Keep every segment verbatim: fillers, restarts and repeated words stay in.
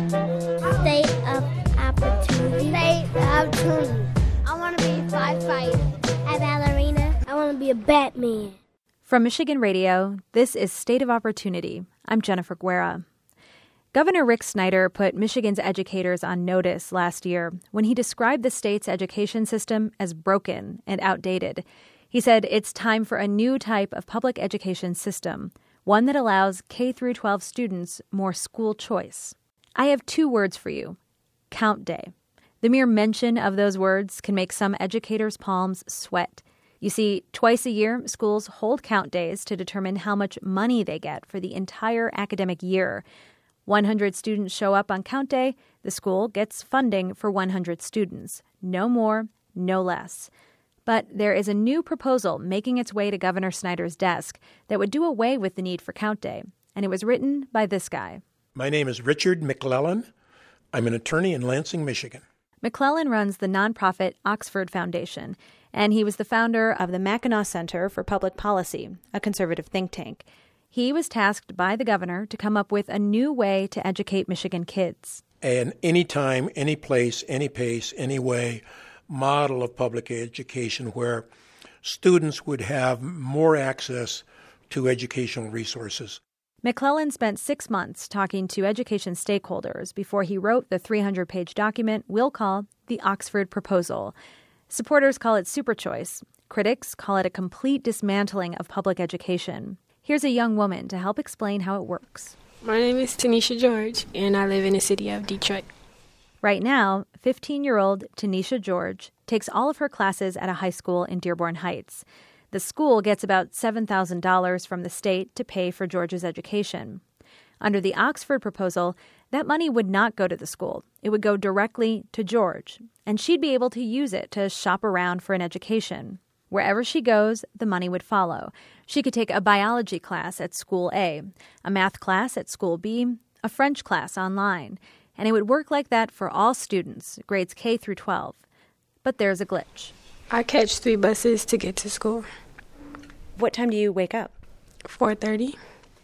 State of opportunity. State of opportunity. I want to be a firefighter. A ballerina. I want to be a Batman. From Michigan Radio, this is State of Opportunity. I'm Jennifer Guerra. Governor Rick Snyder put Michigan's educators on notice last year when he described the state's education system as broken and outdated. He said it's time for a new type of public education system, one that allows K through twelve students more school choice. I have two words for you: count day. The mere mention of those words can make some educators' palms sweat. You see, twice a year, schools hold count days to determine how much money they get for the entire academic year. one hundred students show up on count day, the school gets funding for one hundred students. No more, no less. But there is a new proposal making its way to Governor Snyder's desk that would do away with the need for count day, and it was written by this guy. My name is Richard McClellan. I'm an attorney in Lansing, Michigan. McClellan runs the nonprofit Oxford Foundation, and he was the founder of the Mackinac Center for Public Policy, a conservative think tank. He was tasked by the governor to come up with a new way to educate Michigan kids. An anytime, any place, any pace, any way model of public education where students would have more access to educational resources. McClellan spent six months talking to education stakeholders before he wrote the three hundred page document we'll call the Oxford Proposal. Supporters call it super choice. Critics call it a complete dismantling of public education. Here's a young woman to help explain how it works. My name is Tanisha George, and I live in the city of Detroit. Right now, fifteen-year-old Tanisha George takes all of her classes at a high school in Dearborn Heights. The school gets about seven thousand dollars from the state to pay for George's education. Under the Oxford proposal, that money would not go to the school. It would go directly to George, and she'd be able to use it to shop around for an education. Wherever she goes, the money would follow. She could take a biology class at School A, a math class at School B, a French class online, and it would work like that for all students, grades K through twelve. But there's a glitch. I catch three buses to get to school. What time do you wake up? four thirty.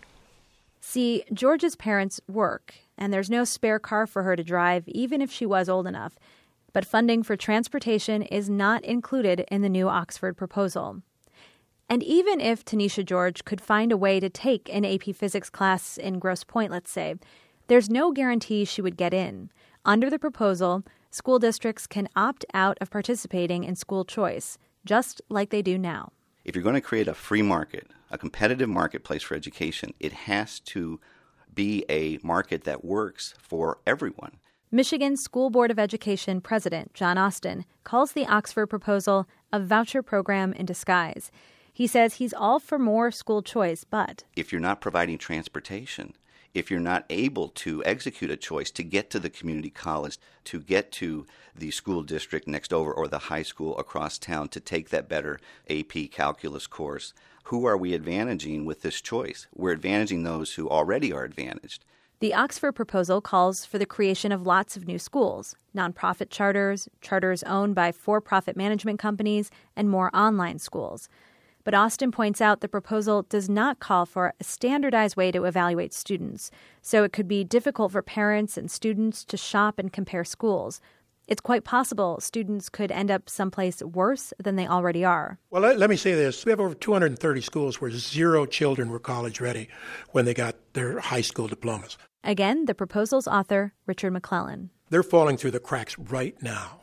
See, George's parents work, and there's no spare car for her to drive, even if she was old enough. But funding for transportation is not included in the new Oxford proposal. And even if Tanisha George could find a way to take an A P physics class in Grosse Pointe, let's say, there's no guarantee she would get in. Under the proposal, school districts can opt out of participating in school choice, just like they do now. If you're going to create a free market, a competitive marketplace for education, it has to be a market that works for everyone. Michigan School Board of Education President John Austin calls the Oxford proposal a voucher program in disguise. He says he's all for more school choice, but if you're not providing transportation, if you're not able to execute a choice to get to the community college, to get to the school district next over or the high school across town to take that better A P calculus course, who are we advantaging with this choice? We're advantaging those who already are advantaged. The Oxford proposal calls for the creation of lots of new schools, nonprofit charters, charters owned by for-profit management companies, and more online schools. But Austin points out the proposal does not call for a standardized way to evaluate students, so it could be difficult for parents and students to shop and compare schools. It's quite possible students could end up someplace worse than they already are. Well, let, let me say this. We have over two hundred thirty schools where zero children were college ready when they got their high school diplomas. Again, the proposal's author, Richard McClellan. They're falling through the cracks right now.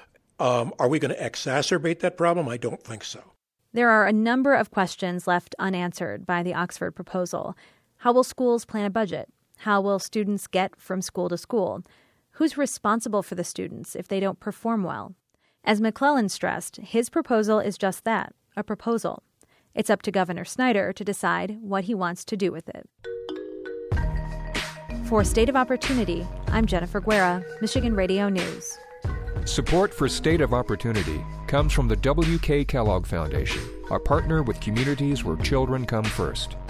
Um, are we going to exacerbate that problem? I don't think so. There are a number of questions left unanswered by the Oxford proposal. How will schools plan a budget? How will students get from school to school? Who's responsible for the students if they don't perform well? As McClellan stressed, his proposal is just that, a proposal. It's up to Governor Snyder to decide what he wants to do with it. For State of Opportunity, I'm Jennifer Guerra, Michigan Radio News. Support for State of Opportunity comes from the W K Kellogg Foundation, a partner with communities where children come first.